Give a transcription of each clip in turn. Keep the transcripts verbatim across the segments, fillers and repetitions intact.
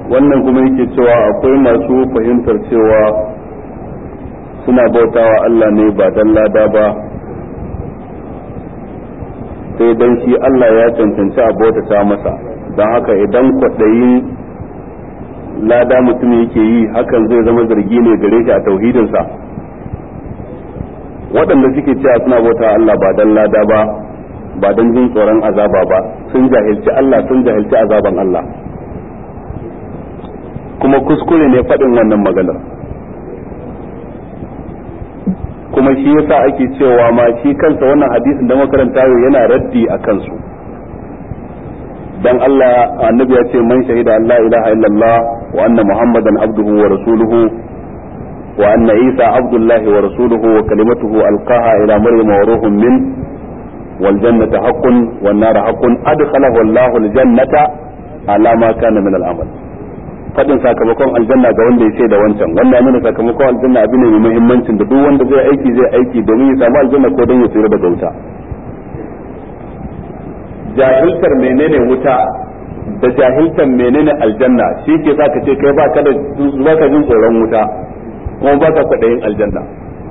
wannan kuma yake cewa akwai masu fahimtar cewa suna bautawa Allah ne ba dan lada ba sai dan shi Allah ya cancanci a bautata masa, don haka idan kwaɗayin lada mutum yake yi hakan zai zama zargi ne gare shi a tauhidinsa. waɗanda suke cewa suna bautawa Allah ba dan lada ba ba dan jin tsoron azaba ba sun jahilci Allah sun jahilci azaban Allah, kuma kuskure ne faɗin wannan maganar. kuma shi yasa ake cewa ma shi kansa wannan hadisin da makaranta yau yana raddi a kansu, dan Allah annabi ya ce man shahida Allah ilaha illallah wa anna muhammadan abduhu wa rasuluhu wa anna isa abdullahi wa rasuluhu wa kalimatuhu alqaha ila maryam wa ruhun min wal jannatu haqqun wan nar haqqun adkhalahu Allahu al jannata ala ma kana min al amal. fadin sakamakon aljanna ga wanda ya ce da wancan, wanda ya nuna sakamakon aljanna abin ne mai muhimmancin da duk wanda zai aiki zai aiki domin ya samu aljanna ko don ya tsira daga wuta. jahiltar menene wuta da jahiltar menene aljanna shi ke sa ka ce kai ba ka da ba ka jin tsoron wuta kuma ba ka kwaɗayin aljanna,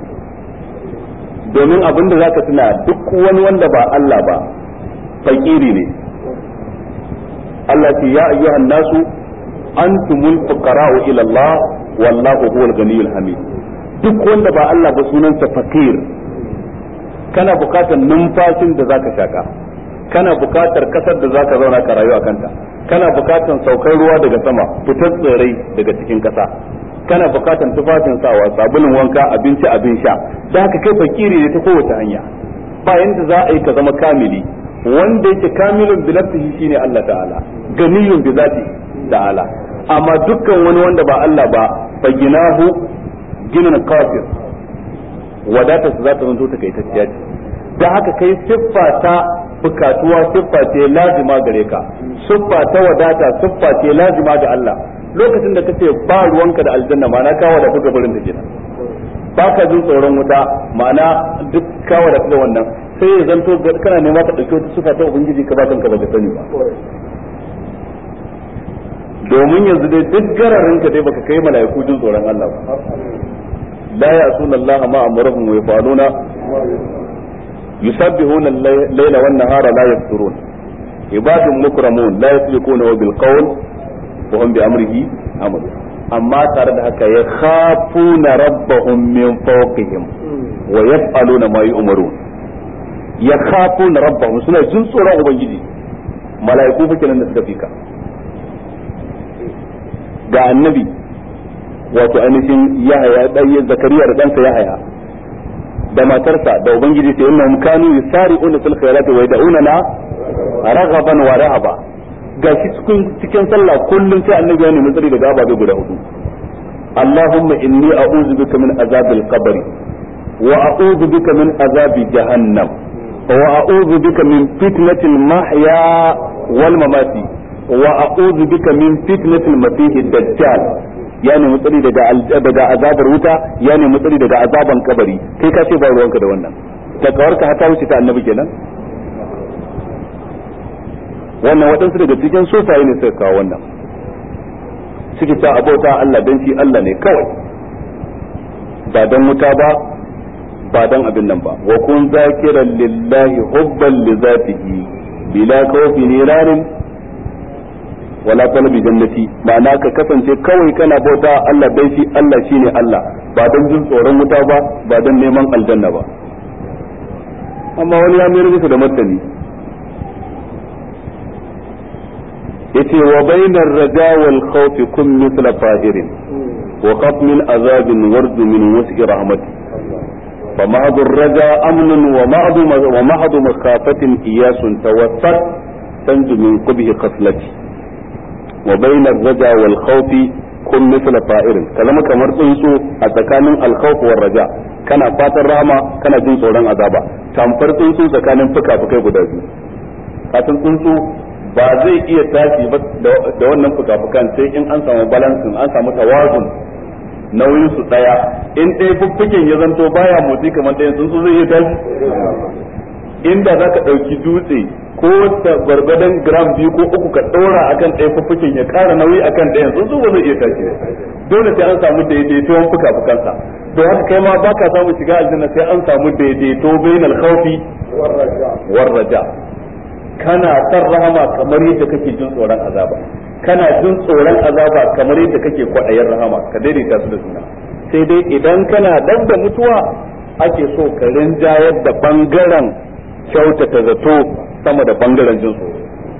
domin abin da zaka tuna duk wani wanda ba Allah ba fakiri ne. Allah ce ya ayyuhan nasu antumul fuqara'u ila Allah wallahu huwal ganiyyul hamid. duk wanda ba Allah ba sunansa fakir. kana bukatar numfashin da zaka shaka, kana bukatar kasar da zaka zauna ka rayu a kanta, kana bukatar saukar ruwa daga sama, fitar tsirrai daga cikin kasa, kana bukatar tufafin sawa, sabulun wanka, abinci, abin sha. da haka kai fakiri ne ta kowace hanya. ba yanda za a yi ka zama kamili. wanda yake kamilun bi nafsihi shine Allah ta'ala, ganiyun bi zati ta'ala. amma dukkan wani wanda ba Allah ba faginahu ginin kafir, wadatar su za ta zanto ta kai ta ce. da haka kai siffa ta bukatuwa siffa ce lazima gare ka, siffa ta wadata siffa ce lazima ga Allah. lokacin da kace ba ruwanka da aljanna ma'ana ka wadata ga barin ta kenan, ba ka jin tsoron wuta ma'ana duk ka wadata da wannan, sai ya zanto kana nema ka dauki wata siffa ta ubangiji ka ba kanka ba ka sani ba. domin yanzu dai duk gararin ka dai baka kai mala'iku jin tsoron Allah ba. la ya'suna Allah ma amruhum wa yafaluna yusabbihuna al-layla wan nahara la yafturun ibadun mukramun la yasbiquna bil qawl wa hum bi amrihi amal. amma tare da haka ya khafuna rabbahum min fawqihim wa yaf'aluna ma yu'marun. ya khafuna rabbahum suna jin tsoron ubangiji. mala'iku fa kenan da suka fika ga annabi wato ainihin Yahaya dan Zakariya da dansa Yahaya da matarsa da ubangiji ta innahum kanu yusari'una fil khairati wa yad'una raghaban wa rahaba. gashi cikin cikin sallah kullun sai annabi ya nemi tsari daga ababe guda hudu. Allahumma inni a'udhu bika min azabil qabr wa a'udhu bika min azabi jahannam wa a'udhu bika min fitnatil mahya wal mamati wa a'udhu bika min fitnatil masiihid dajjal. ya nemi tsari daga daga azabar wuta, ya nemi tsari daga azaban kabari. kai ka ce ba ruwanka da wannan, takawarka hata wuce ta annabi kenan. wannan waɗansu daga cikin sufaye ne suka kawo wannan, suke ta abota Allah dan shi Allah ne kawai, ba dan wuta ba ba dan abin nan ba. wa kun zakiran lillahi hubban li zatihi bila khawfi nirarin wala talabi jannati. ma'ana ka kasance kawai kana bauta Allah dai shi Allah shine Allah, ba dan jin tsoron wuta ba ba dan neman aljanna ba. amma wani ya mayar musu da martani yace wa bainar raja wal khawf kun mithla fahirin wa khaf min azabin warju min was'i rahmati fa ma'du raja amnun wa ma'du wa ma'du makhafatin iyasun tawassat tanju min qubhi qaslati wa bainar raja wal khawfi kun misla fa'irin, kalama kamar tsuntsu a tsakanin al khawf war raja. kana fatan rahama kana jin tsoron azaba, tamfar tsuntsu tsakanin fuka-fukai guda biyu. kafin tsuntsu ba zai iya tashi ba da wannan fuka-fukan sai in an samu balansin, an samu tawazun, nauyin su daya. in ɗaya fuffuken ya zanto baya motsi kamar ɗayan tsuntsu zai iya tashi. inda zaka ɗauki dutse ko ta gwargwadon gram biyu ko uku ka ɗora akan ɗaya fuffukin ya ƙara nauyi akan ɗayan sun ba zai iya tashi dole sai an samu daidaituwan fuka-fukansa to haka kai ma baka samu shiga aljanna sai an samu daidaito bainal khawfi war raja kana san rahama kamar yadda kake jin tsoron azaba kana jin tsoron azaba kamar yadda kake kwaɗayin rahama ka daidaita su da juna sai dai idan kana dab da mutuwa ake so ka rinjayar da bangaren kyautata zato sama da bangaren jin tsoro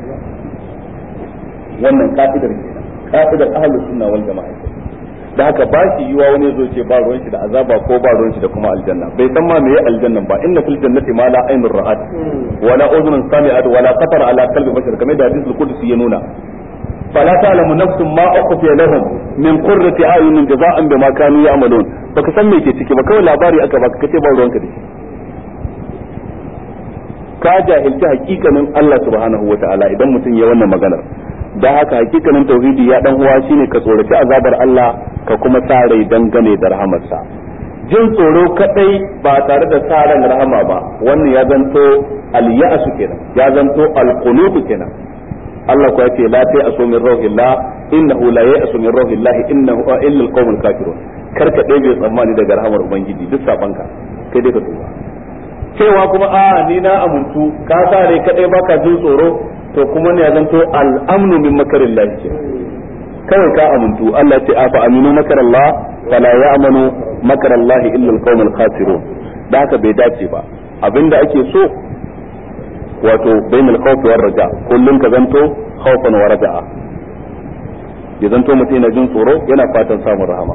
wannan ka'idar kenan ka'idar ahlus sunna wal jama'a da haka ba shi yiwa wani zo ce ba ruwan shi da azaba ko ba ruwan shi da kuma aljanna bai san ma meye aljannan ba inna fil jannati ma la aynur ra'at wala udhun sami'at wala khatar ala qalbi bashar kamar da hadisul qudsi ya nuna fala ta'lamu nafsun ma ukhfiya lahum min qurrati a'yunin jaza'an bima kanu ya'malun baka san me ke ciki ba kawai labari aka baka kace ba ruwanka da shi ka jahilci hakikanin Allah subhanahu wataala idan mutum ya wannan maganar da haka hakikanin tauhidi ya dan uwa shine ka tsoraci azabar Allah ka kuma sa rai dangane da rahamarsa jin tsoro kadai ba tare da sa ran rahama ba wannan ya zanto al-ya'su kenan ya zanto al-qunut kenan Allah ko yace la ta'asu min rauhillah innahu la ya'asu min rauhillah innahu illa al-qawmul kafirun karka dai bai tsammani daga rahamar ubangiji duk sabanka kai dai ka tuba cewa kuma a ni na amuntu ka sa rai kadai baka jin tsoro to kuma ne ya zanto al'amnu min makarin lahi kawai ka amuntu Allah ce afa aminu makarallah fala ya'manu makarallahi illa alqawmul khasirun da haka bai dace ba abinda ake so wato bainal khawfi war raja kullun ka zanto khawfan wa raja'a ya zanto mutum yana jin tsoro yana fatan samun rahama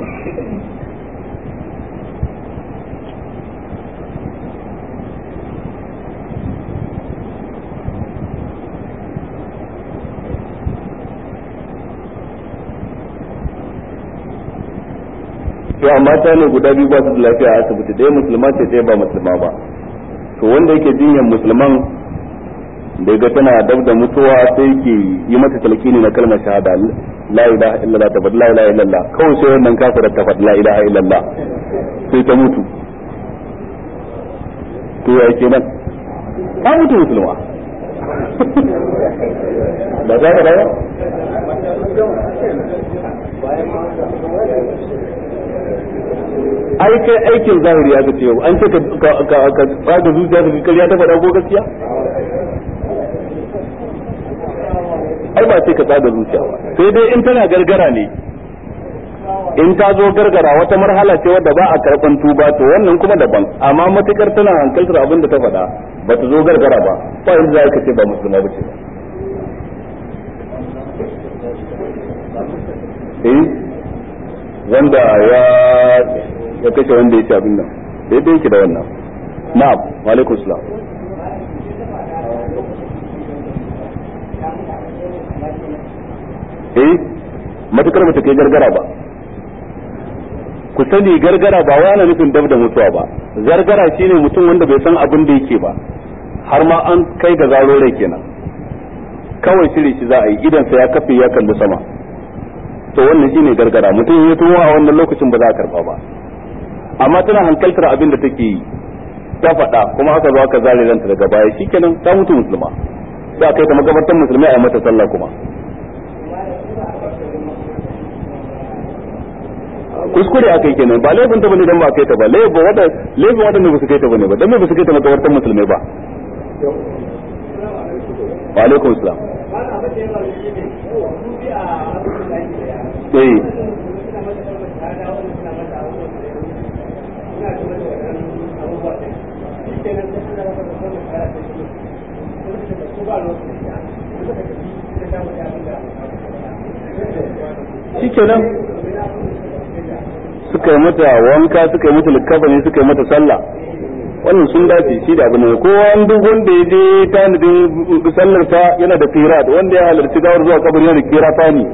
to amma ta ne guda biyu ba su da lafiya a asibiti ɗaya musulma ce ɗaya ba musulma ba to wanda yake jinyar musulman da ga tana dab da mutuwa sai yake yi mata talqini na kalmar shahada la ilaha illallah ta la ilaha illallah kawai sai wannan kafirar ta faɗi la ilaha illallah sai ta mutu to ya kenan ta mutu musulma ba za ka dawo ai kai aikin zahiri ya ce yau an ce ka ka ka tsaga zuciya ka kariya ta faɗa ko gaskiya ai ba ce ka tsaga zuciya ba sai dai in tana gargara ne in ta zo gargara wata marhala ce wadda ba a karɓan tuba to wannan kuma daban amma matukar tana hankaltar abin da ta faɗa ba ta zo gargara ba ba inda za ka ce ba musulma ba ce eh wanda ya ya kashe wanda ya ci abin nan daidai yake da wannan na'am wa alaikum salam eh matukar bata kai gargara ba ku sani gargara ba wani nufin dab da mutuwa ba gargara shine mutum wanda bai san abin da yake ba har ma an kai ga zaro rai kenan kawai shiri shi za a yi idan sa ya kafe ya kalli sama to wannan shine gargara mutum ya tuwo a wannan lokacin ba za a karba ba amma tana hankaltar abin da take yi ta faɗa kuma aka zo aka zare ranta daga baya shikenan ta mutu musulma sai aka yi ta magabartan musulmai a mata sallah kuma kuskure aka yi kenan ba laifin ta bane dan ba kai ta ba laifin wanda laifin wanda ba su kai ta bane ba dan ba su kai ta magabartan musulmai ba wa alaikum salam eh shikenan suka yi mata wanka suka yi mata likkafa suka yi mata sallah wannan sun dace shi da abu ne ko duk wanda ya je tanadin sallar ta yana da qirat wanda ya halarci gawar zuwa kabari yana da qiratani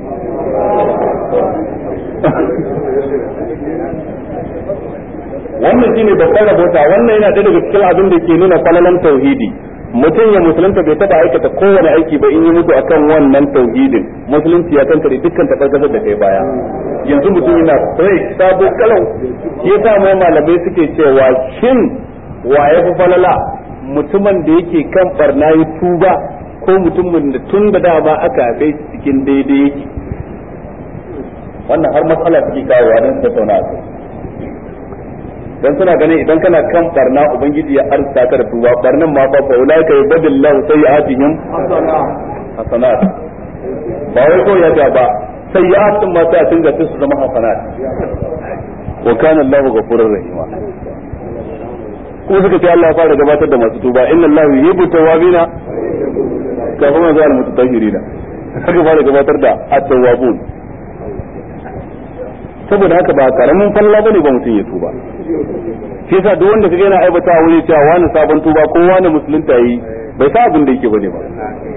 wannan shine babban rabota wannan yana da daga cikin abin da ke nuna falalan tauhidi mutum ya musulunta bai taba aikata kowane aiki ba in yi mutu akan wannan tauhidin musulunci ya kankare dukkan tabargazar da kai baya yanzu mutum yana sai sabo kalau shi yasa mai malamai suke cewa shin wa ya fi falala mutumin da yake kan barna ya tuba ko mutumin da tun da dama aka haife cikin daidai yake. Wannan har matsala take kawowa don su tattauna a kai. Dan suna ganin idan kana kan barna ubangiji ya arsa ka da tuba barnan ma fa ulai ka yubadillahu sayyi'atihim hasanat. Ba wai ko ya ga ba sayyi'atun ma ta tunga su zama hasanat. Wa kana Allahu ghafurur rahima. Kuma suka ce Allah ya fara gabatar da masu tuba inna Allahu yuhibbu tawwabina kafin ma zuwa mutatahhirina. Haka fara gabatar da at-tawwabun. Saboda haka ba karamin falla bane ba mutum ya tuba. Shi yasa duk wanda kaga yana aibata wani cewa wani sabon tuba ko wani musulunta yi bai san abin da yake bane ba.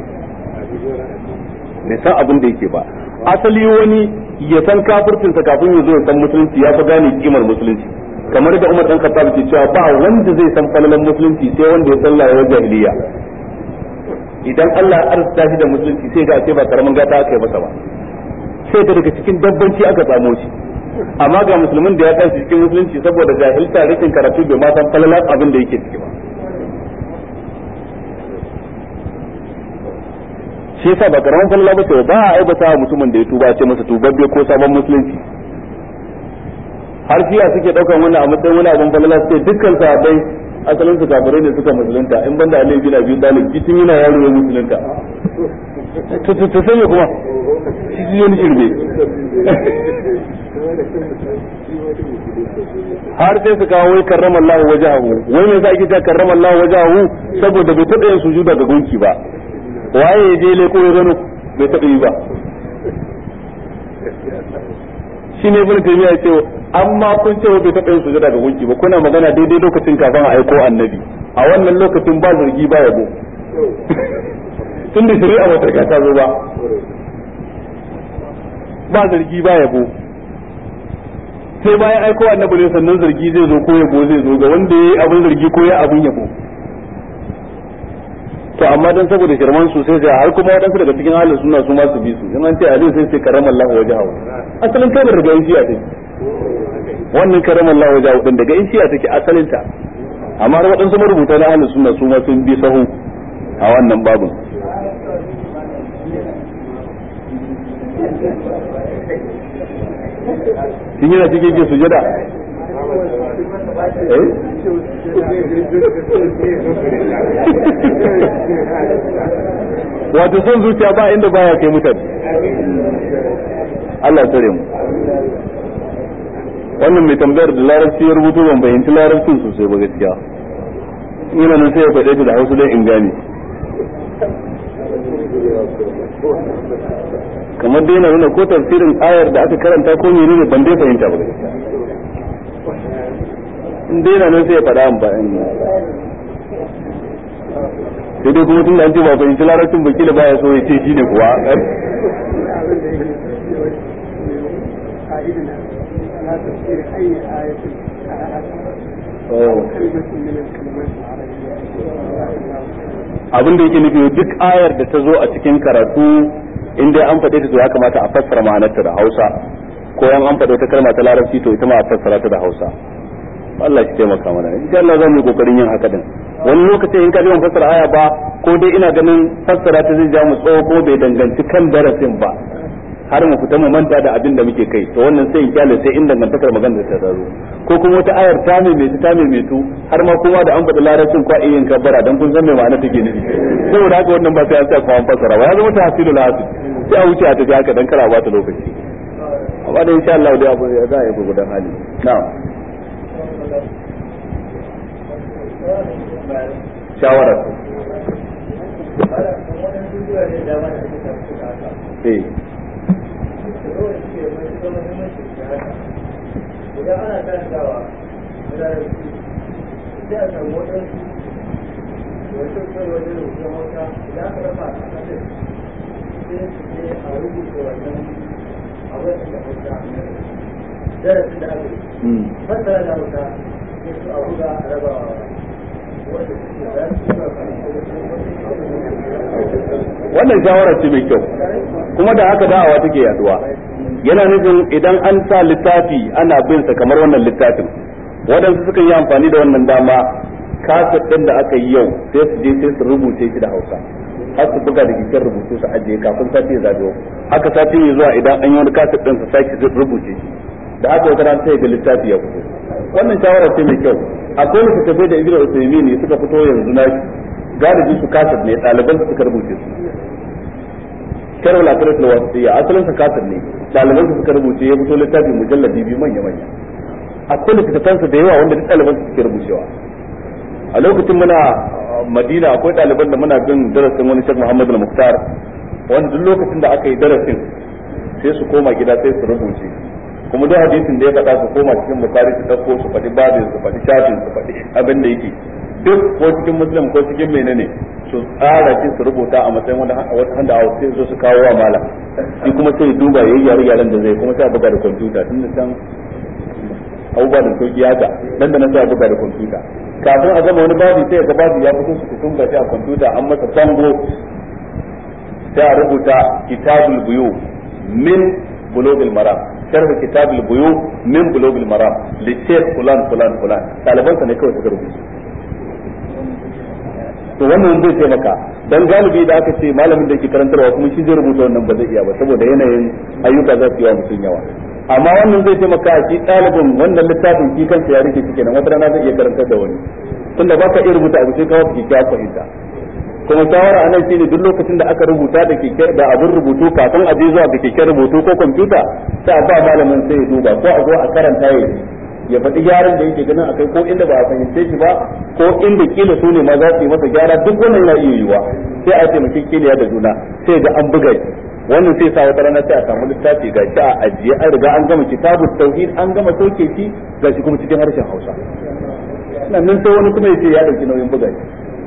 Bai san abin da yake ba. Asali wani ya san kafircinsa kafin ya zo ya san musulunci ya fi gane kimar musulunci. Kamar da Umar dan Khattab ke cewa ba wanda zai san falalan musulunci sai wanda ya san rayuwar jahiliya. Idan Allah ya arzuta shi da musulunci sai ga ce ba karamin gata aka yi masa ba. Sai ta daga cikin dabbanci aka samo shi. Amma ga musulmin da ya tashi cikin musulunci saboda jahilta rikin karatu bai ma san falalan abin da yake ciki ba. Shi yasa ba karamin falala ba ce ba a aibata mutumin da ya tuba ce masa tubabbe ko sabon musulunci. Har jiya suke daukan wannan a matsayin wani abin falala sai dukkan sahabbai asalin su kafirai ne suka musulunta in banda Ali bin Abi Talib kitin yana yaro ya musulunta. To to to sai kuma shi ne shirbe. Har sai su kawo wai karramallahu wajahu wai me yasa ake ta karramallahu wajahu saboda bai taɓa yin sujuda ga gunki ba. Waye ya je leko ya gano bai taɓa yi ba. Shi ne ibn Taymiyyah ya ce amma kun ce bai taɓa yin sujada ga gunki ba kuna magana daidai lokacin kafin a aiko annabi a wannan lokacin ba zargi ba yabo tun da shari'a ba ta ta zo ba ba zargi ba yabo sai bayan aiko annabi ne sannan zargi zai zo ko yabo zai zo ga wanda yayi abin zargi ko ya abin yabo. To amma dan saboda shirman su sai har kuma wadansu daga cikin ahlus sunna su ma su bi su in an ce ali sai sai karamallahu wajhahu asalin kai daga yin shi'a take wannan karamallahu wajhahu din daga yin shi'a take asalin ta amma wadansu marubuta na ahlus sunna su ma sun bi sahu a wannan babun. Kin yana cikin ke sujada eh wato son zuciya ba inda baya kai mutane. Allah tsare mu. Wannan mai tambayar da larabci ya rubuto ban fahimci larabcin sosai ba gaskiya. Ina nan sai ya faɗe ta da Hausa don in gane. Kamar dai na nuna ko tafsirin ayar da aka karanta ko menene ban dai fahimta ba gaskiya. In dai na nan sai ya faɗa an ba sai dai kuma tun da an ce ba fahimci larabcin baki da baya so ya ce shi ne kuwa abin da yake nufi duk ayar da ta zo a cikin karatu in dai an faɗe ta to ya kamata a fassara ma'anarta da Hausa ko yan an faɗe ta kalma ta larabci to ita ma a fassara ta da Hausa. Allah shi taimaka mana insha Allah za mu yi kokarin yin haka din. Wani lokacin in ka ji ban fassara aya ba ko dai ina ganin fassara ta zai ja mu tsawo ko bai danganci kan darasin ba har mu fita mu manta da abin da muke kai to wannan sai in kyale sai in dangantakar magana ta tsaro ko kuma wata ayar ta mai mai ta mai mai tu har ma kuma da an faɗi larabcin kwa iyin kabbara dan kun san me ma'ana take nufi saboda haka wannan ba sai an sa kuma an fassara ba ya zama tahsilul hasil sai a wuce a tafi haka dan kara ba ta lokaci amma da insha Allah dai abu za a yi gudan hali na'am shawara eh idan ana karantawa da sai a samu wadansu wasu kai wajen rubutun hausa idan aka rafa a kasar sai sai a rubuta wannan a wajen da hausa darasin da aka yi fassara da hausa sai su a buga a raba wanda suke da wannan shawara ce mai kyau kuma da haka da'awa take yaduwa yana nufin idan an sa littafi ana bin sa kamar wannan littafin waɗansu sukan yi amfani da wannan dama kasar din da aka yi yau sai su je sai su rubuce shi da Hausa har su buga da kikiyar rubutu su ajiye kafin sati ya zagayo haka sati ya zuwa idan an yi wani kasar din su sake rubuce shi da aka wata ran sai ga littafi ya fito wannan shawara ce mai kyau akwai littattafai da Ibn Usaymin ne suka fito yanzu na galibi su kasar ne ɗaliban su suka rubuce su kar wala kare da wasiya asalin sa kasar ne ɗaliban su suka rubuce ya fito littafi mujalladi biyu manya manya akwai littattafan su da yawa wanda duk ɗaliban su suke rubucewa a lokacin muna Madina akwai ɗaliban da muna bin darasin wani Sheikh Muhammad Al-Muqtar wanda duk lokacin da aka yi darasin sai su koma gida sai su rubuce kuma duk hadisin da ya faɗa su koma cikin Bukhari su dauko su faɗi babin su faɗi shafin su faɗi abin da yake duk ko cikin Muslim ko cikin menene su tsara shi su rubuta a matsayin wanda wata handa a sai zo su kawo wa malam shi kuma sai duba yayi yare yaren da zai kuma sai buga da kwamfuta tun da can abubuwa da sauki haka dan da na sai buga da kwamfuta kafin a gama wani babu sai ga babu ya fito su tun gashi a kwamfuta an masa bango sai a rubuta kitabul buyu min bulugul maram sharh kitabul buyu min bulugul maram li shaykh fulan fulan fulan taliban sa ne kawai suka rubuta to wannan zai taimaka dan galibi da aka ce malamin da yake karantarwa kuma shi zai rubuta wannan ba zai iya ba saboda yanayin ayyuka za su yi wa mutum yawa amma wannan zai taimaka a shi ɗalibin wannan littafin shi kansa ya rike shi kenan wata rana zai iya karantar da wani tunda baka iya rubuta abu sai kawai kike ya fahimta kuma shawara anan shine duk lokacin da aka rubuta da kike da abin rubutu kafin a je zuwa ga kike rubutu ko kwamfuta sai a ba malamin sai ya duba ko a zo a karanta ya ya faɗi gyaran da yake ganin akai ko inda ba a fahimce shi ba ko inda kila su ne ma za su yi masa gyara duk wannan yana iya yiwuwa sai a taimaki kiliya da juna sai ga an buga shi wannan sai sa wata rana sai a samu littafi ga shi a ajiye an riga an gama kitabut tauhid an gama soke shi ga shi kuma cikin harshen Hausa nan nan sai wani kuma ya ce ya dauki nauyin buga shi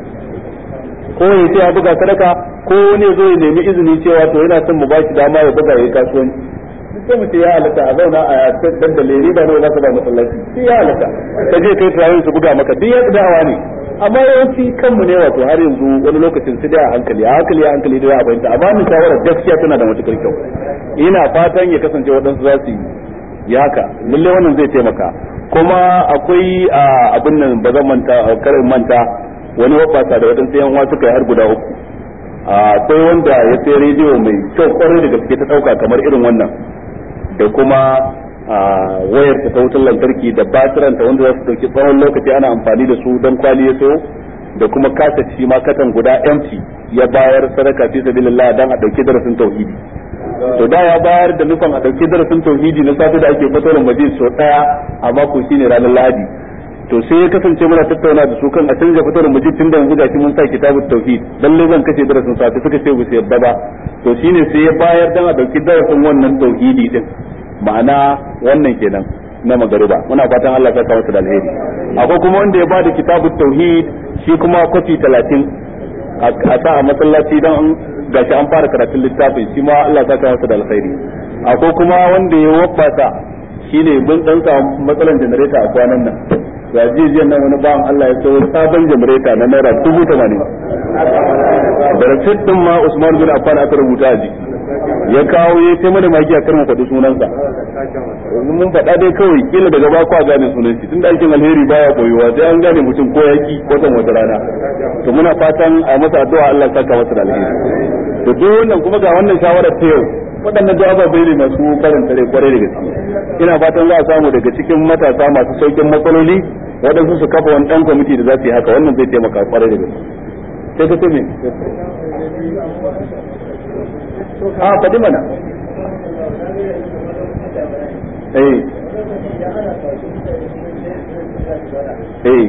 ko ya ce ya buga sadaka ko wani zo ya nemi izini cewa to yana son mu bashi dama ya buga yayi kasuwanci sai mu ce ya halatta a zauna a dandale riba ne za ka ba masallaci sai ya halatta ka je kai turayen su buga maka duk ya dawa ne amma yawanci kanmu ne wato har yanzu wani lokacin su da a hankali a hankali a hankali da ya fahimta amma ni shawara gaskiya tana da matukar kyau ina fatan ya kasance waɗansu za su yi haka lalle wannan zai taimaka kuma akwai abin nan ba zan manta karin manta wani wabasa da waɗansu yan uwa suka yi har guda uku akwai wanda ya sai rediyo mai kyau kwarai da gaske ta ɗauka kamar irin wannan da kuma wayar ta wutar lantarki da batiranta wanda za su dauki tsawon lokaci ana amfani da su don kwali ya sayo da kuma kaset shi ma katan guda empty ya bayar sadaka fi sabilillah dan a dauki darasin tauhidi to da ya bayar da nufin a dauki darasin tauhidi na safe da ake fatorin majlis so daya a mako shine ranar Lahadi to sai ya kasance muna tattauna da su kan a canja fatorin majlis tun da yanzu gashi mun sa kitabut tauhid lalle zan kace darasin safe suka ce su yadda ba to shine sai ya bayar dan a dauki darasin wannan tauhidi din ma'ana wannan kenan na magariba muna fatan Allah ya saka masa da alheri akwai kuma wanda ya bada kitabut tauhid shi kuma kwafi talatin a sa a masallaci dan gashi an fara karatun littafin shi ma Allah ya saka masa da alheri akwai kuma wanda ya wabata shine mun dan samu matsalan generator a kwanan nan ga jijiyan nan wani bawan Allah ya sayo sabon generator na naira dubu tamanin da rasit din ma Usman bin Affan aka rubuta a jiki ya kawo ya ce mana magi a karmu faɗi sunansa mun faɗa dai kawai kila daga ba kwa gane sunan shi tunda aikin alheri baya koyuwa sai an gane mutum ko yaki watan wata rana to muna fatan a masa addu'a Allah saka masa da alheri to duk wannan kuma ga wannan shawara ta yau waɗannan jawabai ne masu karanta rai kwarai da gaske ina fatan za a samu daga cikin matasa masu saukin matsaloli waɗansu su kafa wani ɗan kwamiti da za su yi haka wannan zai taimaka kwarai da gaske sai ka ce me a faɗi mana eh eh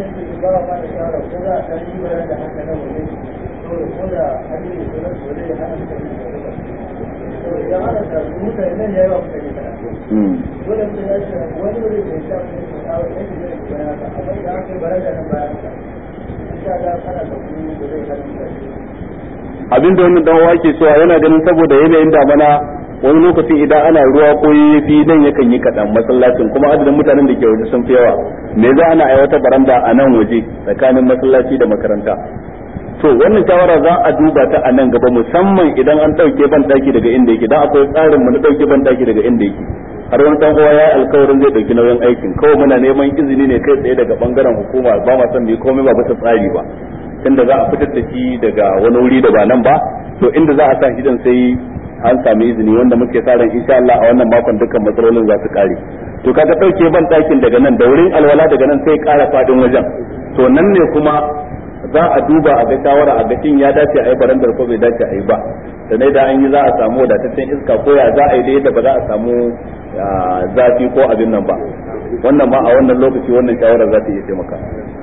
abinda wannan dan uwa ke cewa yana ganin saboda yanayin damana wani lokaci idan ana ruwa ko yafi nan yakan yi kadan masallacin kuma adadin mutanen da ke waje sun fi yawa me za ana aiwata baranda a nan waje tsakanin masallaci da makaranta to wannan shawara za a duba ta a nan gaba musamman idan an dauke ban daki daga inda yake dan akwai tsarin mu na dauke ban daki daga inda yake har wani dan uwa ya alkawarin zai dauki nauyin aikin, kawai muna neman izini ne kai tsaye daga bangaren hukuma, ba ma san mu komai ba bisa tsari ba, tunda za a fitar da shi daga wani wuri da ba nan ba, to inda za a sa shi dan sai an sami izini, wanda muke sa ran insha Allah a wannan makon dukkan matsalolin za su kare. To kaga dauke ban dakin daga nan da wurin alwala daga nan sai kara fadin wajen, to nan ne kuma za a duba a ga shawara a ga shin ya dace a yi barandar ko bai dace a yi ba, sannan da an yi za a samu wadataccen iska ko ya za a yi da yadda ba za a samu zafi ko abin nan ba. Wannan ma a wannan lokaci wannan shawara za ta iya taimaka.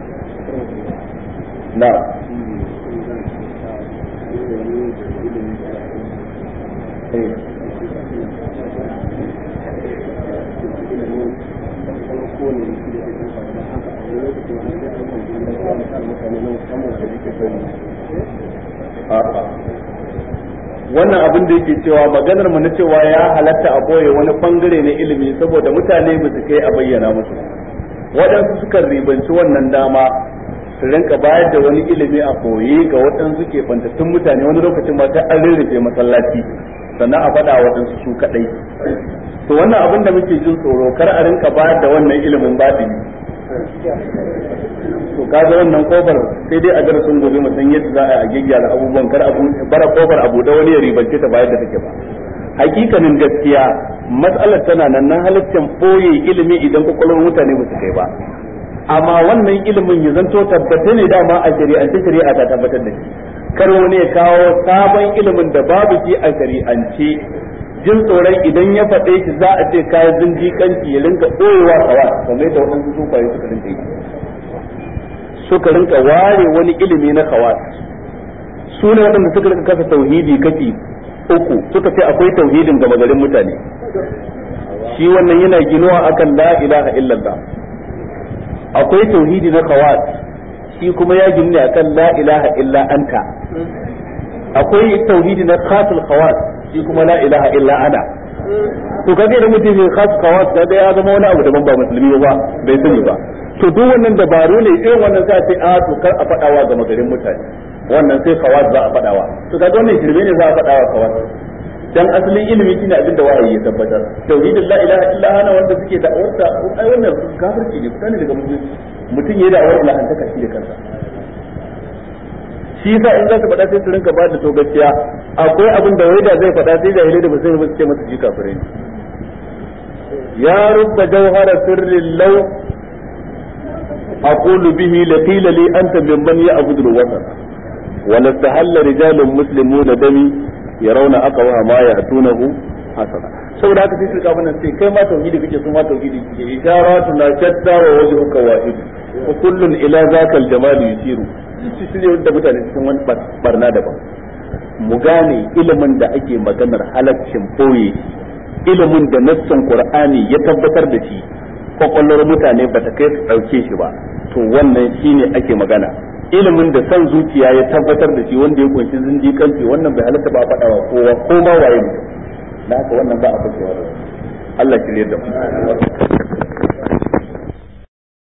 na wannan abin da yake cewa maganar mu na cewa ya halatta a boye wani bangare na ilimi saboda mutane ba su kai a bayyana musu, waɗansu sukan ribanci wannan dama su rinka bayar da wani ilimi a boye ga waɗansu ke bantattun mutane, wani lokacin ma sai an rarrafe masallaci sannan a faɗa waɗansu su kaɗai. To wannan abin da muke jin tsoro kar a rinka bayar da wannan ilimin baɗini. To kaga wannan kofar sai dai a darasin gobe mu san yadda za a gyaggyara abubuwan, kar a bara kofar a buɗe wani ya ribance ta bayar da take ba. Hakikanin gaskiya matsalar tana nan nan halittar boye ilimi idan kwakwalwar mutane ba su kai ba, amma wannan ilimin ya zanto tabbata ne dama a shari'ance, shari'a ta tabbatar da shi. Kar wani ya kawo sabon ilimin da babu shi a shari'ance, jin tsoron idan ya faɗe shi za a ce kayan zindiƙanci ya rinka ɓoyewa kawa kamar da waɗansu sufaye suka rinka yi, suka rinka ware wani ilimi na kawas. Su ne waɗanda suka rinka kasa tauhidi kashi uku, suka ce akwai tauhidin gama garin mutane, shi wannan yana ginuwa akan la ilaha illallah. Akwai tauhidi na kawas, shi kuma ya ginu ne akan la ilaha illa anta. Akwai tauhidi na khasul khawas, shi kuma la ilaha illa ana. To kaga idan mutum ya khasul khawas kaga ya zama wani abu daban ba musulmi ba, bai sani ba. To duk wannan dabaru ne, irin wannan sai a ce a to kar a fadawa ga magarin mutane, wannan sai khawas za a fadawa. To kaga wannan shirme ne za a fadawa khawas. Dan asalin ilimi shine abin da wahayi ya tabbatar. Tauhidin la ilaha illa ana wanda suke da awarta, ai wannan kafirci ne, fitani daga musulunci. Mutum yayi da awar ilahantaka shi da kansa. Shi yasa in za su faɗa sai su rinka ba da to gaskiya, akwai abin da wai da zai faɗa sai jahilai da musulmi su ce masa shi kafirai ne. Ya rubba jawhara sirrin law aqulu bihi laqila li anta mimman ya'budu al-watan wa lastahalla rijalun muslimuna dami yarawna aqwa ma ya'tunahu hasana. Saboda haka sai su ka bana sai kai ma tauhidi kake, su ma tauhidi kake, isharatu la shatta wa wajhuka wahid wa kullun ila zakal jamal yusiru. Shi ne wanda mutane cikin wani barna daban. Mu gane ilimin da ake maganar halaccin boye, ilimin da nassin Qur'ani ya tabbatar da shi, kwakwalwar mutane ba ta kai su ɗauke shi ba, to wannan shine ake magana. Ilimin da san zuciya ya tabbatar da shi, wanda ya kunshi zindiƙanci, wannan bai halatta ba a faɗawa kowa ko ma waye mutum. Da haka wannan ba a fashewa da Allah shirye da mu.